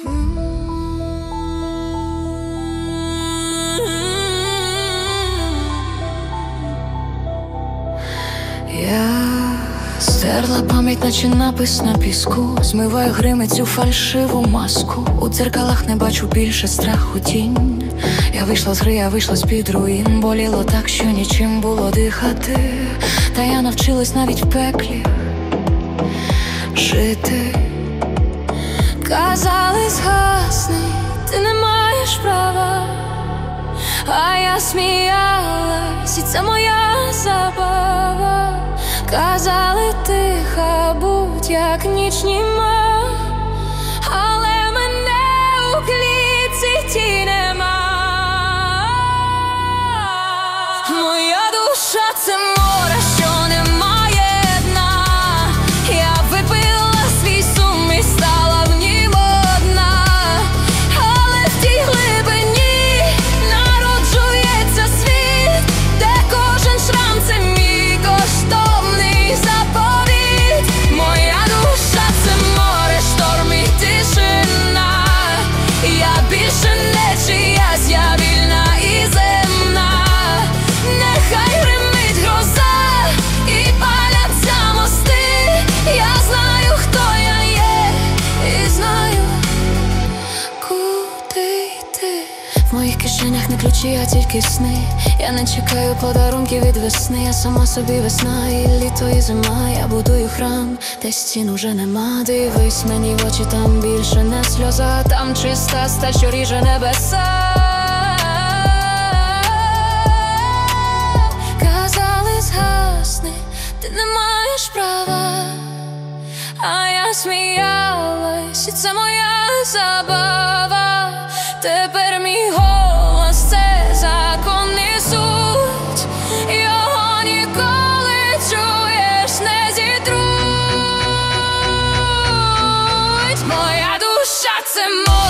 Я стерла пам'ять, наче напис на піску, змиваю грими цю фальшиву маску. У дзеркалах не бачу більше страху тінь. Я вийшла з гри, я вийшла з-під руїн. Боліло так, що нічим було дихати. Та я навчилась навіть в пеклі жити. Казали, згасни, ти не маєш права. А я сміялась, і це моя забава. Казали, тиха будь, як ніч німа, але мене у клітці ті нема. Моя душа — це море, що не має дна. Я випила свій сум і стала в нім одна. Але в тій глибині народжується світ, де кожен шрам — це мій коштовний заповіт. Моя душа — це море, шторм і тишина. Я більше не чиясь, я вільна і земна. Нехай гримить гроза і паляться мости. Я знаю, хто я є, і знаю, куди йти. В моїх кишенях не ключі, а тільки сни. Я не чекаю подарунків від весни. Я сама собі весна, і літо, і зима. Я будую храм, де стін уже нема. Дивись мені в очі, там більше не сльоза. Там чиста сталь, що ріже небеса. Казали, згасни, ти не маєш права. А я сміялась, і це моя забава. Тепер мій голос — це закон і суть. Його ніколи, чуєш, не зітруть. Моя душа — це море.